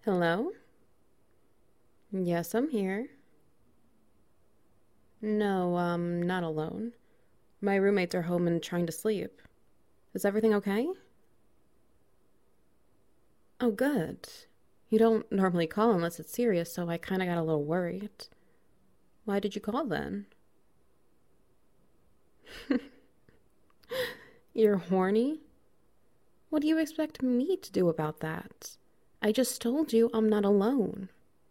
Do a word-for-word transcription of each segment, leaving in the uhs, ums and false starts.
Hello? Yes, I'm here. No, um, not alone. My roommates are home and trying to sleep. Is everything okay? Oh, good. You don't normally call unless it's serious, so I kinda got a little worried. Why did you call then? You're horny? What do you expect me to do about that? I just told you I'm not alone.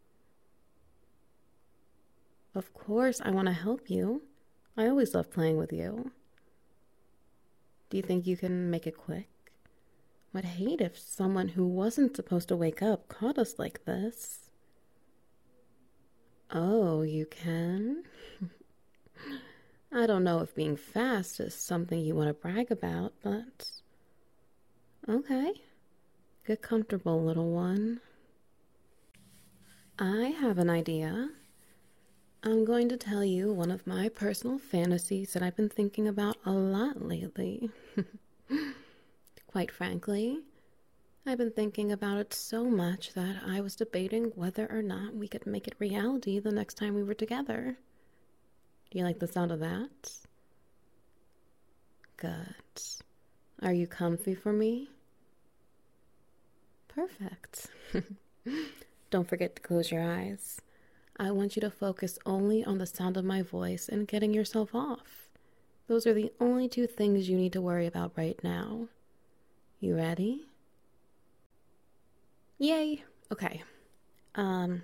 Of course, I want to help you. I always love playing with you. Do you think you can make it quick? Would hate if someone who wasn't supposed to wake up caught us like this. Oh, you can? I don't know if being fast is something you want to brag about, but okay. Get comfortable, little one. I have an idea. I'm going to tell you one of my personal fantasies that I've been thinking about a lot lately. Quite frankly, I've been thinking about it so much that I was debating whether or not we could make it reality the next time we were together. Do you like the sound of that? Good. Are you comfy for me? Perfect. Don't forget to close your eyes. I want you to focus only on the sound of my voice and getting yourself off. Those are the only two things you need to worry about right now. You ready? Yay! Okay. Um,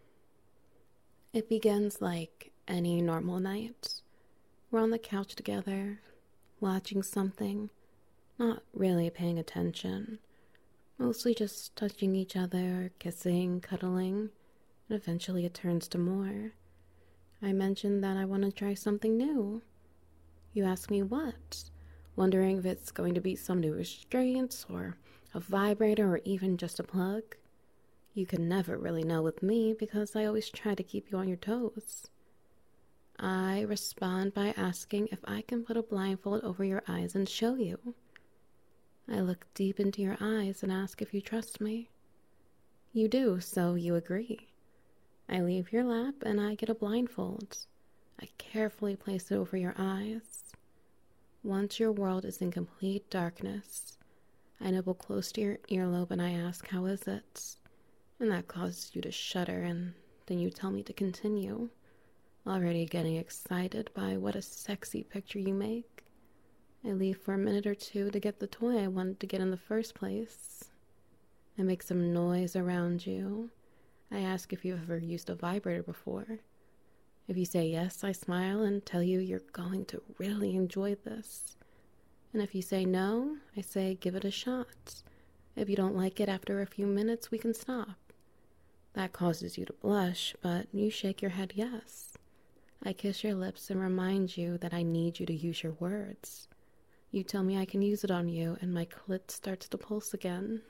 it begins like any normal night. We're on the couch together, watching something, not really paying attention. Mostly just touching each other, kissing, cuddling, and eventually it turns to more. I mentioned that I want to try something new. You ask me what, wondering if it's going to be some new restraints or a vibrator or even just a plug. You can never really know with me because I always try to keep you on your toes. I respond by asking if I can put a blindfold over your eyes and show you. I look deep into your eyes and ask if you trust me. You do, so you agree. I leave your lap and I get a blindfold. I carefully place it over your eyes. Once your world is in complete darkness, I nibble close to your earlobe and I ask, how is it? And that causes you to shudder, and then you tell me to continue, already getting excited by what a sexy picture you make. I leave for a minute or two to get the toy I wanted to get in the first place. I make some noise around you. I ask if you've ever used a vibrator before. If you say yes, I smile and tell you you're going to really enjoy this. And if you say no, I say give it a shot. If you don't like it after a few minutes, we can stop. That causes you to blush, but you shake your head yes. I kiss your lips and remind you that I need you to use your words. You tell me I can use it on you, and my clit starts to pulse again.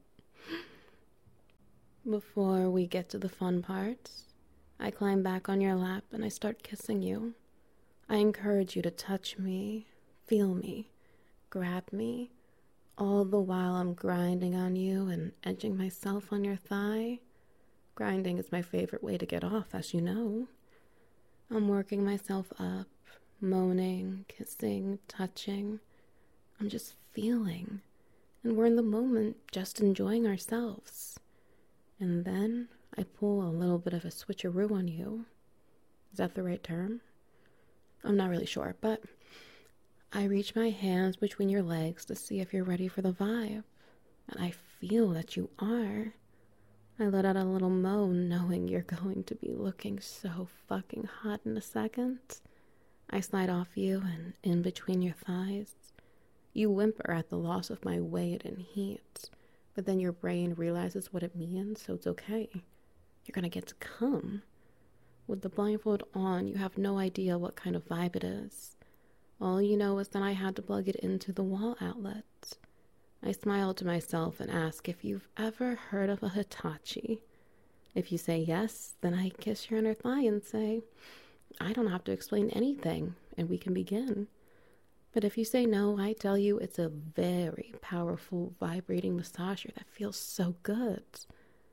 Before we get to the fun parts, I climb back on your lap and I start kissing you. I encourage you to touch me, feel me, grab me, all the while I'm grinding on you and edging myself on your thigh. Grinding is my favorite way to get off, as you know. I'm working myself up, moaning, kissing, touching. I'm just feeling, and we're in the moment just enjoying ourselves. And then I pull a little bit of a switcheroo on you. Is that the right term? I'm not really sure, but I reach my hands between your legs to see if you're ready for the vibe. And I feel that you are. I let out a little moan knowing you're going to be looking so fucking hot in a second. I slide off you and in between your thighs. You whimper at the loss of my weight and heat, but then your brain realizes what it means, so it's okay. You're gonna get to come. With the blindfold on, you have no idea what kind of vibe it is. All you know is that I had to plug it into the wall outlet. I smile to myself and ask if you've ever heard of a Hitachi. If you say yes, then I kiss your inner thigh and say, I don't have to explain anything, and we can begin. But if you say no, I tell you it's a very powerful vibrating massager that feels so good.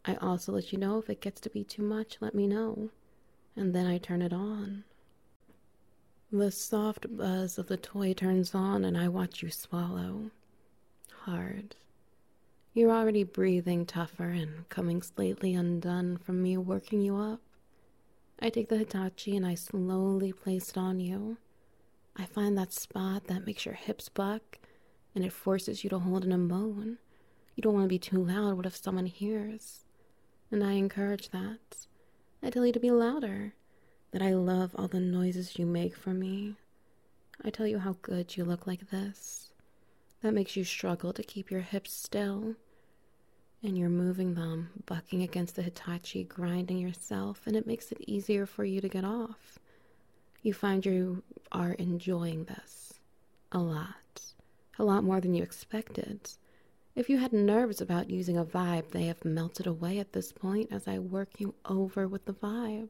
I also let you know if it gets to be too much, let me know. And then I turn it on. The soft buzz of the toy turns on and I watch you swallow. Hard. You're already breathing tougher and coming slightly undone from me working you up. I take the Hitachi and I slowly place it on you. I find that spot that makes your hips buck and it forces you to hold in a moan. You don't want to be too loud. What if someone hears? And I encourage that. I tell you to be louder, that I love all the noises you make for me. I tell you how good you look like this. That makes you struggle to keep your hips still. And you're moving them, bucking against the Hitachi, grinding yourself, and it makes it easier for you to get off. You find you are enjoying this. A lot. A lot more than you expected. If you had nerves about using a vibe, they have melted away at this point as I work you over with the vibe.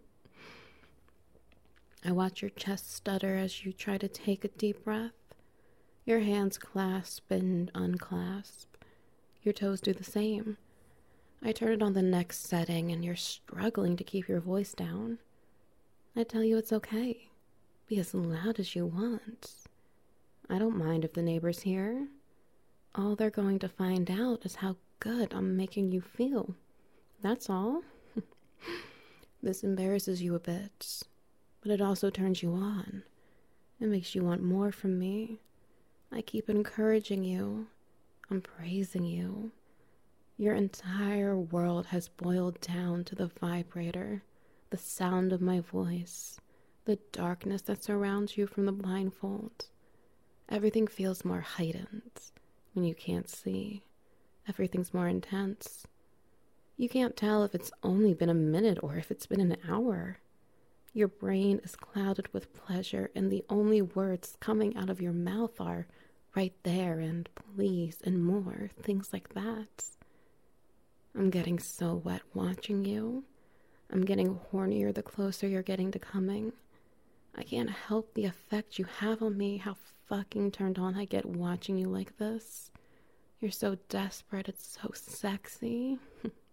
I watch your chest stutter as you try to take a deep breath. Your hands clasp and unclasp. Your toes do the same. I turn it on the next setting and you're struggling to keep your voice down. I tell you it's okay. Be as loud as you want. I don't mind if the neighbors hear. All they're going to find out is how good I'm making you feel. That's all. This embarrasses you a bit, but it also turns you on. It makes you want more from me. I keep encouraging you. I'm praising you. Your entire world has boiled down to the vibrator, the sound of my voice, the darkness that surrounds you from the blindfold. Everything feels more heightened. When you can't see, everything's more intense. You can't tell if it's only been a minute or if it's been an hour. Your brain is clouded with pleasure and the only words coming out of your mouth are right there and please and more, things like that. I'm getting so wet watching you. I'm getting hornier the closer you're getting to coming. I can't help the effect you have on me, how fucking turned on I get watching you like this. You're so desperate, it's so sexy.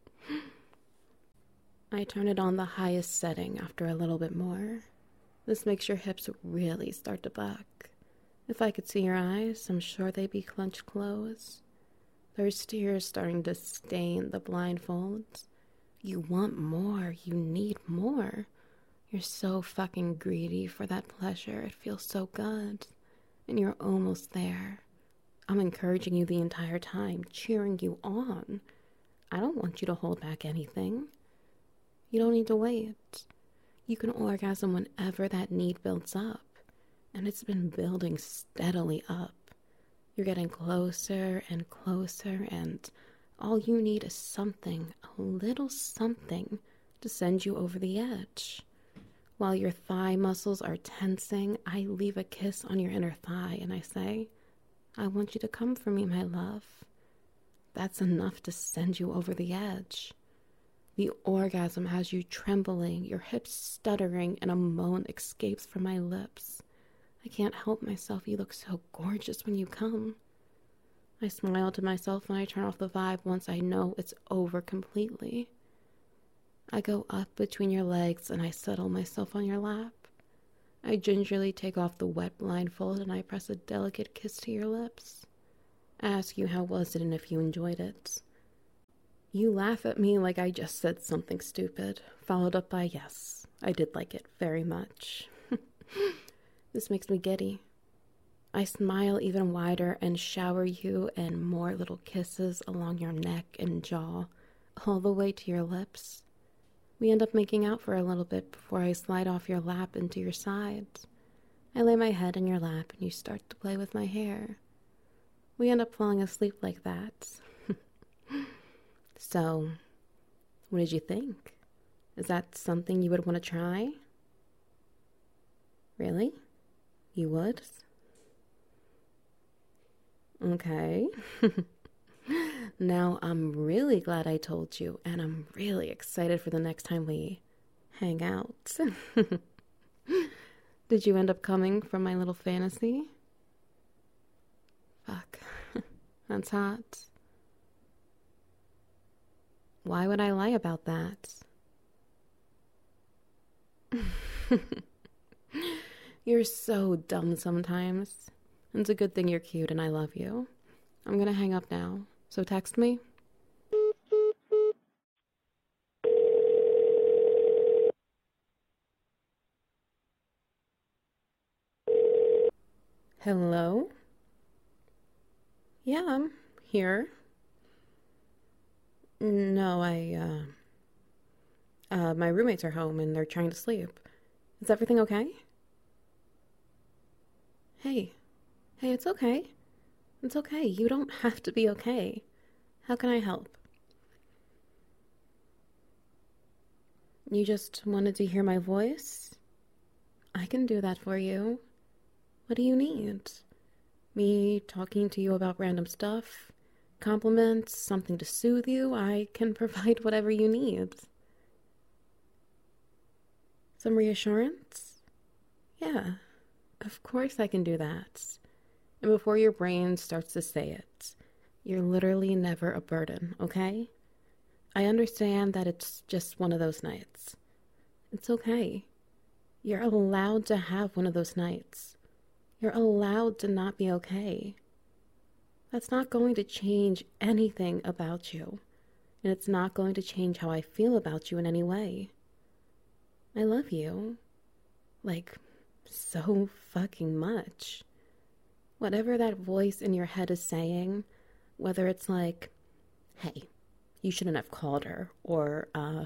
I turn it on the highest setting after a little bit more. This makes your hips really start to buck. If I could see your eyes, I'm sure they'd be clenched closed. There's tears starting to stain the blindfolds. You want more, you need more. You're so fucking greedy for that pleasure, it feels so good. And you're almost there. I'm encouraging you the entire time, cheering you on. I don't want you to hold back anything. You don't need to wait. You can orgasm whenever that need builds up. And it's been building steadily up. You're getting closer and closer, and all you need is something, a little something, to send you over the edge. While your thigh muscles are tensing, I leave a kiss on your inner thigh and I say, I want you to come for me, my love. That's enough to send you over the edge. The orgasm has you trembling, your hips stuttering, and a moan escapes from my lips. I can't help myself, you look so gorgeous when you come. I smile to myself when I turn off the vibe once I know it's over completely. I go up between your legs and I settle myself on your lap. I gingerly take off the wet blindfold and I press a delicate kiss to your lips. I ask you how was it and if you enjoyed it. You laugh at me like I just said something stupid, followed up by yes, I did like it very much. This makes me giddy. I smile even wider and shower you in more little kisses along your neck and jaw, all the way to your lips. We end up making out for a little bit before I slide off your lap into your sides. I lay my head in your lap and you start to play with my hair. We end up falling asleep like that. So, what did you think? Is that something you would want to try? Really? You would? Okay. Now, I'm really glad I told you, and I'm really excited for the next time we hang out. Did you end up coming from my little fantasy? Fuck. That's hot. Why would I lie about that? You're so dumb sometimes. It's a good thing you're cute and I love you. I'm gonna hang up now, so text me. Hello? Yeah, I'm here. No, I, uh, uh, my roommates are home and they're trying to sleep. Is everything okay? Hey, hey, it's okay. It's okay. You don't have to be okay. How can I help? You just wanted to hear my voice? I can do that for you. What do you need? Me talking to you about random stuff? Compliments? Something to soothe you? I can provide whatever you need. Some reassurance? Yeah, of course I can do that. And before your brain starts to say it, you're literally never a burden, okay? I understand that it's just one of those nights. It's okay. You're allowed to have one of those nights. You're allowed to not be okay. That's not going to change anything about you, and it's not going to change how I feel about you in any way. I love you. Like, so fucking much. Whatever that voice in your head is saying, whether it's like, hey, you shouldn't have called her, or, uh,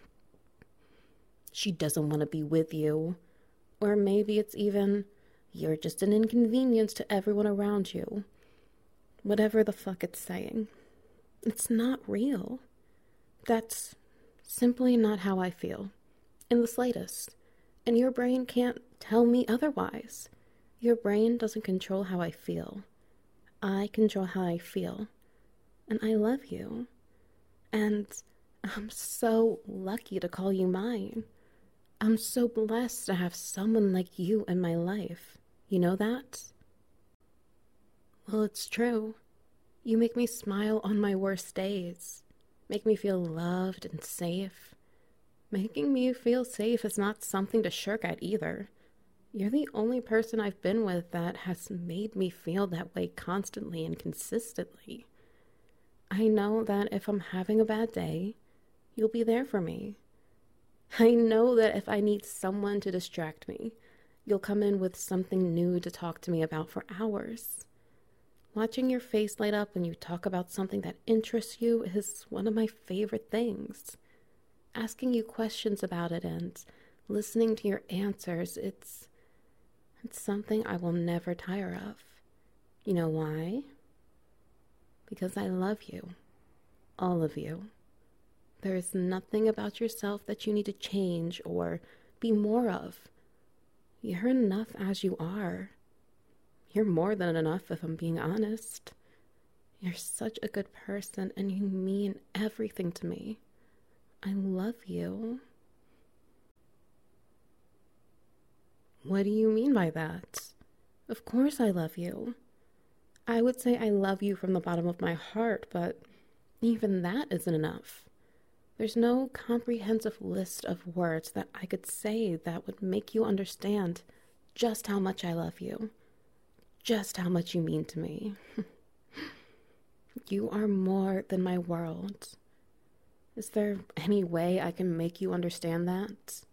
she doesn't want to be with you, or maybe it's even, you're just an inconvenience to everyone around you. Whatever the fuck it's saying, it's not real. That's simply not how I feel, in the slightest. And your brain can't tell me otherwise. Your brain doesn't control how I feel. I control how I feel. And I love you. And I'm so lucky to call you mine. I'm so blessed to have someone like you in my life. You know that? Well, it's true. You make me smile on my worst days. Make me feel loved and safe. Making me feel safe is not something to shirk at either. You're the only person I've been with that has made me feel that way constantly and consistently. I know that if I'm having a bad day, you'll be there for me. I know that if I need someone to distract me, you'll come in with something new to talk to me about for hours. Watching your face light up when you talk about something that interests you is one of my favorite things. Asking you questions about it and listening to your answers, it's it's something I will never tire of. You know why? Because I love you. All of you. There is nothing about yourself that you need to change or be more of. You're enough as you are. You're more than enough, if I'm being honest. You're such a good person and you mean everything to me. I love you. What do you mean by that? Of course I love you. I would say I love you from the bottom of my heart, but even that isn't enough. There's no comprehensive list of words that I could say that would make you understand just how much I love you. Just how much you mean to me. You are more than my world. Is there any way I can make you understand that?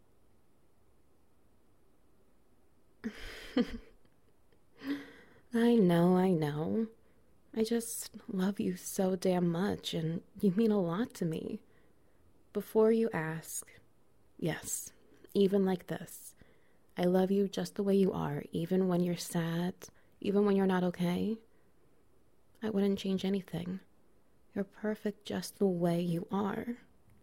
I know, I know. I just love you so damn much, and you mean a lot to me. Before you ask, yes, even like this. I love you just the way you are, even when you're sad, even when you're not okay. I wouldn't change anything. You're perfect just the way you are.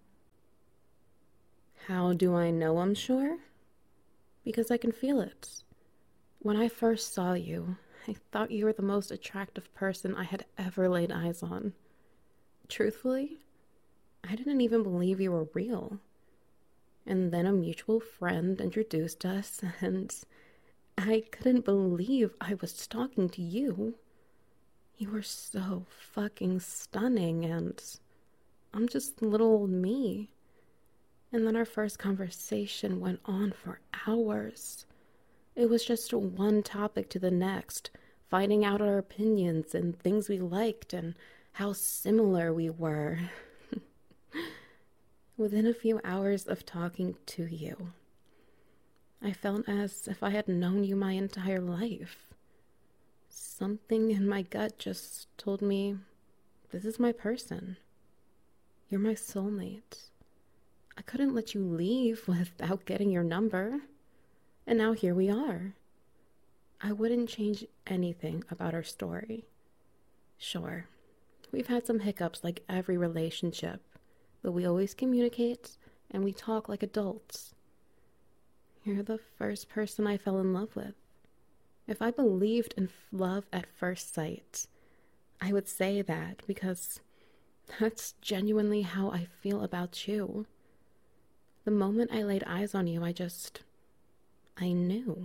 How do I know I'm sure? Because I can feel it. When I first saw you, I thought you were the most attractive person I had ever laid eyes on. Truthfully, I didn't even believe you were real. And then a mutual friend introduced us, and I couldn't believe I was talking to you. You were so fucking stunning, and I'm just little old me. And then our first conversation went on for hours. It was just one topic to the next, finding out our opinions and things we liked and how similar we were. Within a few hours of talking to you, I felt as if I had known you my entire life. Something in my gut just told me, this is my person. You're my soulmate. I couldn't let you leave without getting your number. And now here we are. I wouldn't change anything about our story. Sure, we've had some hiccups like every relationship, but we always communicate and we talk like adults. You're the first person I fell in love with. If I believed in love at first sight, I would say that because that's genuinely how I feel about you. The moment I laid eyes on you, I just, I knew.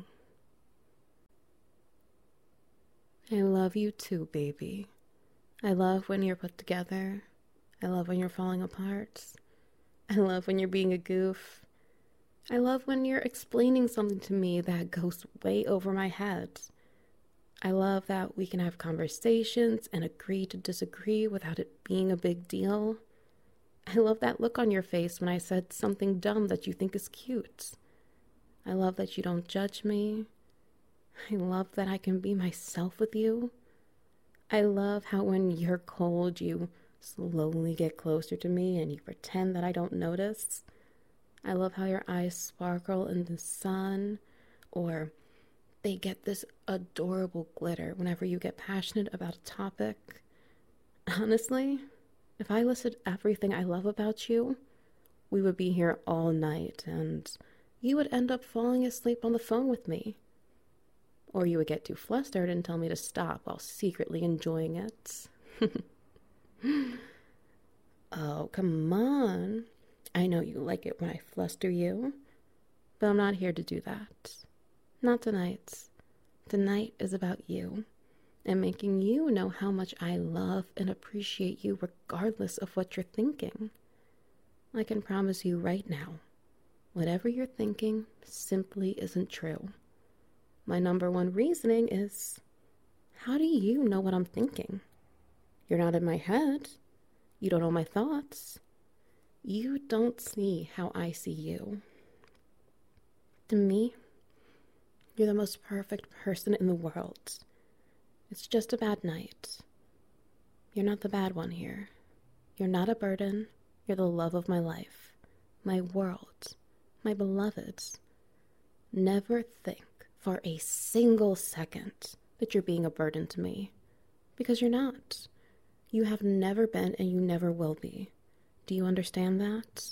I love you too, baby. I love when you're put together. I love when you're falling apart. I love when you're being a goof. I love when you're explaining something to me that goes way over my head. I love that we can have conversations and agree to disagree without it being a big deal. I love that look on your face when I said something dumb that you think is cute. I love that you don't judge me. I love that I can be myself with you. I love how when you're cold, you slowly get closer to me and you pretend that I don't notice. I love how your eyes sparkle in the sun, or they get this adorable glitter whenever you get passionate about a topic. Honestly, if I listed everything I love about you, we would be here all night and you would end up falling asleep on the phone with me. Or you would get too flustered and tell me to stop while secretly enjoying it. Oh, come on. I know you like it when I fluster you, but I'm not here to do that. Not tonight. Tonight is about you. And making you know how much I love and appreciate you regardless of what you're thinking. I can promise you right now, whatever you're thinking simply isn't true. My number one reasoning is, how do you know what I'm thinking? You're not in my head. You don't know my thoughts. You don't see how I see you. To me, you're the most perfect person in the world. It's just a bad night. You're not the bad one here. You're not a burden. You're the love of my life, my world, my beloved. Never think for a single second that you're being a burden to me, because you're not. You have never been and you never will be. Do you understand that?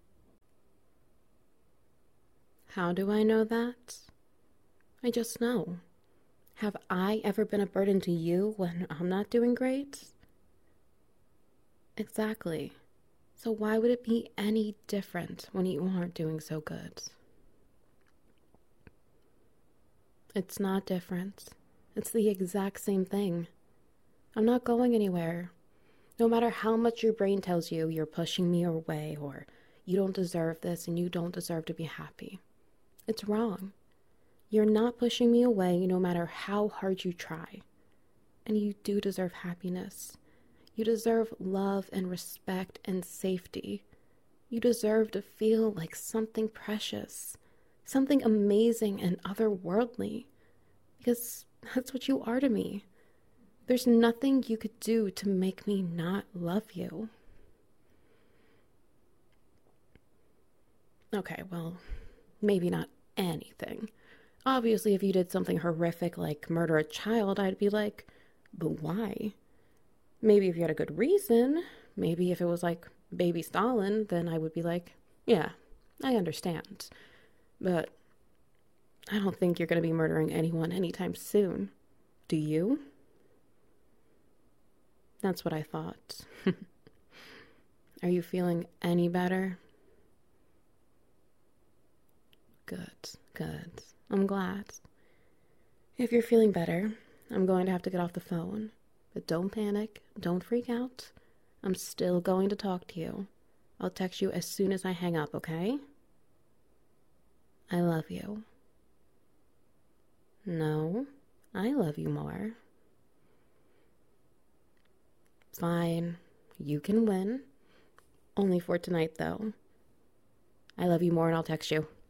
How do I know that? I just know. Have I ever been a burden to you when I'm not doing great? Exactly. So why would it be any different when you aren't doing so good? It's not different. It's the exact same thing. I'm not going anywhere. No matter how much your brain tells you you're pushing me away or you don't deserve this and you don't deserve to be happy. It's wrong. You're not pushing me away no matter how hard you try. And you do deserve happiness. You deserve love and respect and safety. You deserve to feel like something precious, something amazing and otherworldly. Because that's what you are to me. There's nothing you could do to make me not love you. Okay, well, maybe not anything. Obviously, if you did something horrific like murder a child, I'd be like, but why? Maybe if you had a good reason, maybe if it was like baby Stalin, then I would be like, yeah, I understand. But I don't think you're going to be murdering anyone anytime soon. Do you? That's what I thought. Are you feeling any better? Good, good. I'm glad. If you're feeling better, I'm going to have to get off the phone. But don't panic. Don't freak out. I'm still going to talk to you. I'll text you as soon as I hang up, okay? I love you. No, I love you more. Fine, you can win. Only for tonight, though. I love you more and I'll text you.